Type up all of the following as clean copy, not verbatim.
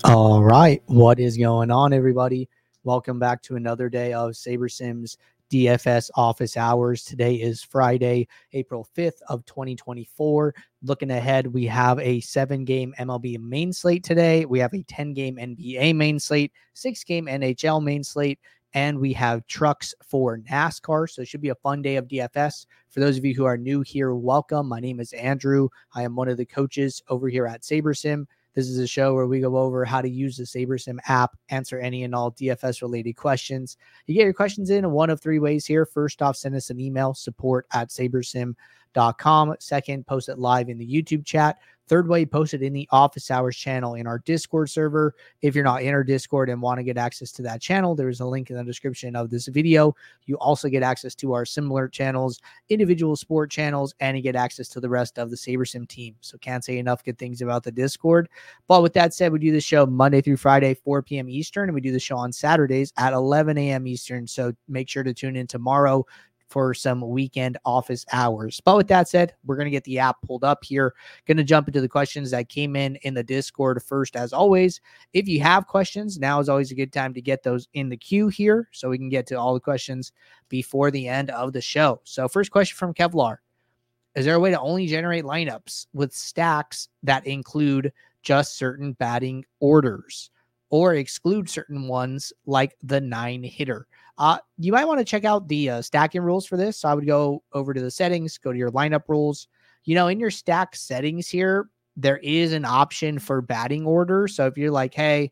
All right, what is going on, everybody? Welcome back to another day of SaberSims DFS office hours. Today is Friday, April 5th of 2024. Looking ahead, we have a 7-game MLB main slate today. We have a 10-game NBA main slate, 6-game NHL main slate, and we have trucks for NASCAR. So it should be a fun day of DFS. For those of you who are new here, welcome. My name is Andrew. I am one of the coaches over here at SaberSim. This is a show where we go over how to use the SaberSim app, answer any and all DFS related questions. You get your questions in one of three ways here. First off, send us an email, support@sabersim.com. Second, post it live in the YouTube chat. Third way, post it in the office hours channel in our Discord server. If you're not in our Discord and want to get access to that channel, there's a link in the description of this video. You also get access to our similar channels, individual sport channels, and you get access to the rest of the SaberSim team. So can't say enough good things about the Discord. But with that said, we do the show Monday through Friday, 4 p.m. Eastern, and we do the show on Saturdays at 11 a.m. Eastern. So make sure to tune in tomorrow for some weekend office hours. But with that said, we're going to get the app pulled up here. Going to jump into the questions that came in the Discord first, as always. If you have questions, now is always a good time to get those in the queue here so we can get to all the questions before the end of the show. So first question from Kevlar. Is there a way to only generate lineups with stacks that include just certain batting orders or exclude certain ones like the 9-hitter? You might want to check out the stacking rules for this. So I would go over to the settings, go to your lineup rules. In your stack settings here, there is an option for batting order. So if you're like, hey,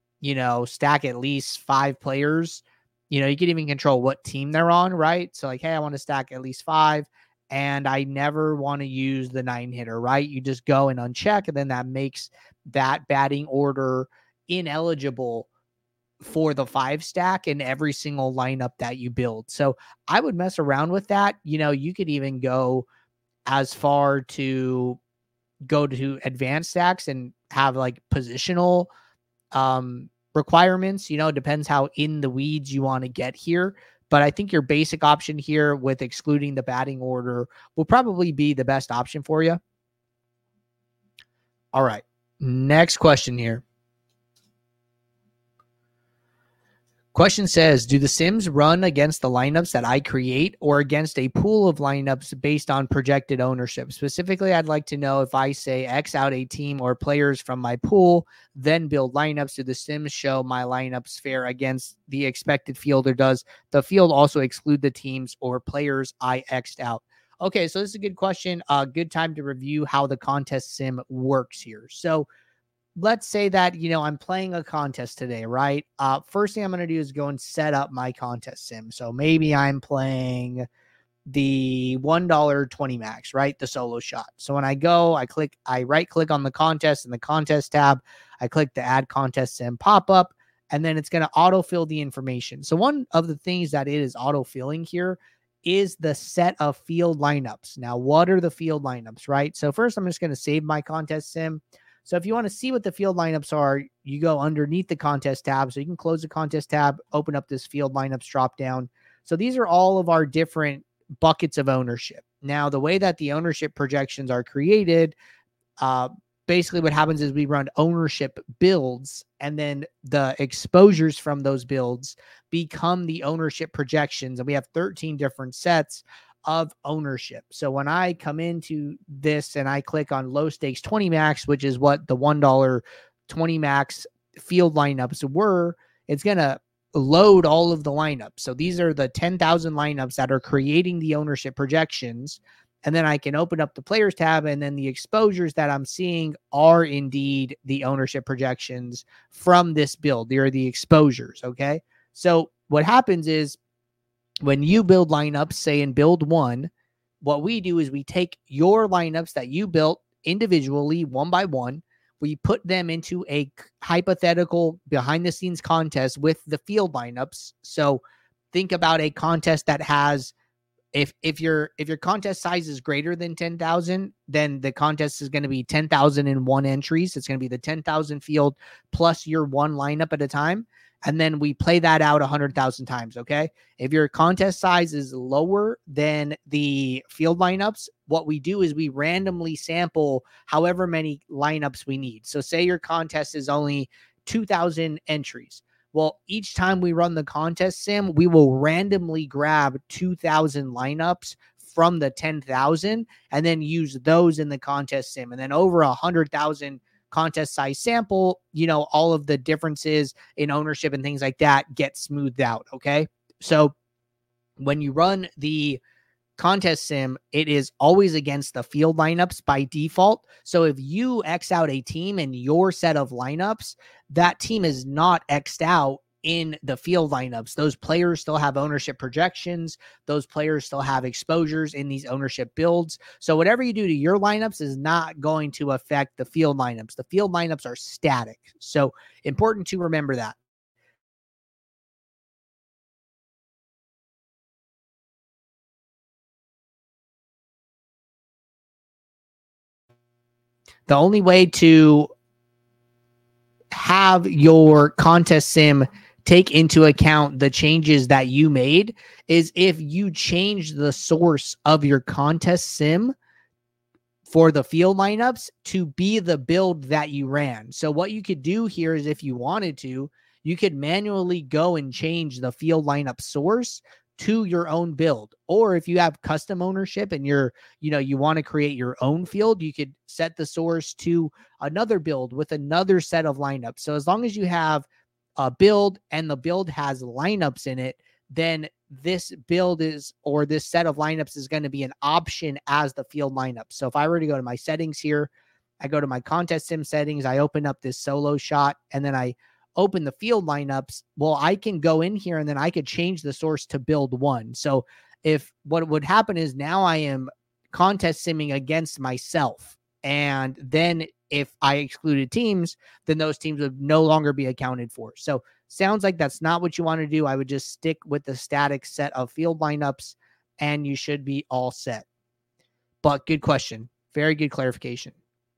stack at least 5 players, you can even control what team they're on, right? So like, hey, I want to stack at least 5. And I never want to use the 9-hitter, right? You just go and uncheck, and then that makes that batting order ineligible for the 5 stack in every single lineup that you build. So I would mess around with that. You could even go as far to go to advanced stacks and have like positional requirements. Depends how in the weeds you want to get here. But I think your basic option here with excluding the batting order will probably be the best option for you. All right. Next question here. Question says, do the Sims run against the lineups that I create or against a pool of lineups based on projected ownership? Specifically, I'd like to know if I say X out a team or players from my pool, then build lineups, do the Sims show my lineups fare against the expected field, or does the field also exclude the teams or players I X'd out? Okay, so this is a good question. Good time to review how the contest sim works here. So let's say that, I'm playing a contest today, right? First thing I'm going to do is go and set up my contest sim. So maybe I'm playing the $1 20 max, right? The solo shot. So when I go, I right click on the contest in the contest tab. I click the add contest sim pop up, and then it's going to autofill the information. So one of the things that it is autofilling here is the set of field lineups. Now, what are the field lineups, right? So first I'm just going to save my contest sim. So if you want to see what the field lineups are, you go underneath the contest tab. So you can close the contest tab, open up this field lineups drop down. So these are all of our different buckets of ownership. Now, the way that the ownership projections are created, basically what happens is we run ownership builds, and then the exposures from those builds become the ownership projections. And we have 13 different sets of ownership. So when I come into this and I click on low stakes 20 max, which is what the $1 20 max field lineups were, it's going to load all of the lineups. So these are the 10,000 lineups that are creating the ownership projections. And then I can open up the players tab, and then the exposures that I'm seeing are indeed the ownership projections from this build. They are the exposures. Okay. So what happens is, when you build lineups, say in build 1, what we do is we take your lineups that you built individually, one by one. We put them into a hypothetical behind the scenes contest with the field lineups. So think about a contest that has, if your contest size is greater than 10,000, then the contest is going to be 10,001 entries. It's going to be the 10,000 field plus your one lineup at a time. And then we play that out 100,000 times. Okay. If your contest size is lower than the field lineups, what we do is we randomly sample however many lineups we need. So say your contest is only 2,000 entries. Well, each time we run the contest sim, we will randomly grab 2,000 lineups from the 10,000 and then use those in the contest sim. And then over 100,000 contest size sample, all of the differences in ownership and things like that get smoothed out. Okay. So when you run the contest sim, it is always against the field lineups by default. So if you X out a team in your set of lineups, that team is not X'd out in the field lineups. Those players still have ownership projections. Those players still have exposures in these ownership builds. So whatever you do to your lineups is not going to affect the field lineups. The field lineups are static. So important to remember that. The only way to have your contest sim take into account the changes that you made is if you change the source of your contest sim for the field lineups to be the build that you ran. So what you could do here is if you wanted to, you could manually go and change the field lineup source to your own build. Or if you have custom ownership and you want to create your own field, you could set the source to another build with another set of lineups. So as long as you have a build and the build has lineups in it, then this build or this set of lineups is going to be an option as the field lineup. So if I were to go to my settings here, I go to my contest sim settings, I open up this solo shot, and then I open the field lineups. Well, I can go in here and then I could change the source to build one. So if what would happen is now I am contest simming against myself. And then if I excluded teams, then those teams would no longer be accounted for. So sounds like that's not what you want to do. I would just stick with the static set of field lineups and you should be all set. But good question. Very good clarification.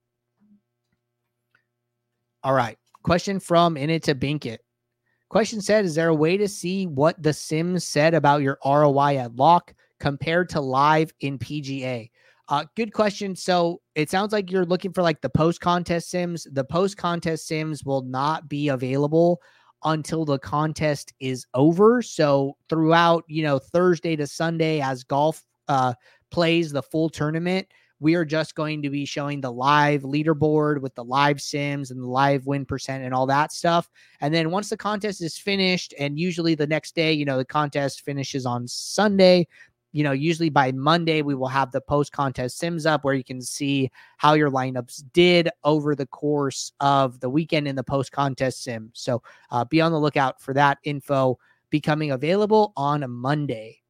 All right. Question from In It to Binkit. Question said, is there a way to see what the Sims said about your ROI at lock compared to live in PGA? Good question. So it sounds like you're looking for like the post-contest Sims. The post-contest Sims will not be available until the contest is over. So throughout, Thursday to Sunday as golf plays the full tournament, we are just going to be showing the live leaderboard with the live sims and the live win percent and all that stuff. And then once the contest is finished, and usually the next day, the contest finishes on Sunday, usually by Monday, we will have the post-contest sims up where you can see how your lineups did over the course of the weekend in the post-contest sim. So be on the lookout for that info becoming available on Monday.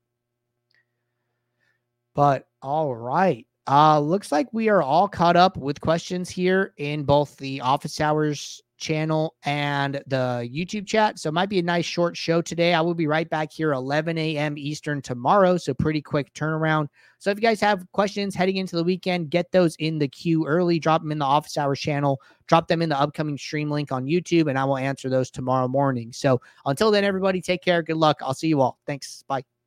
But all right. Looks like we are all caught up with questions here in both the Office Hours channel and the YouTube chat. So it might be a nice short show today. I will be right back here 11 a.m. Eastern tomorrow. So pretty quick turnaround. So if you guys have questions heading into the weekend, get those in the queue early, drop them in the Office Hours channel, drop them in the upcoming stream link on YouTube, and I will answer those tomorrow morning. So until then, everybody take care. Good luck. I'll see you all. Thanks. Bye.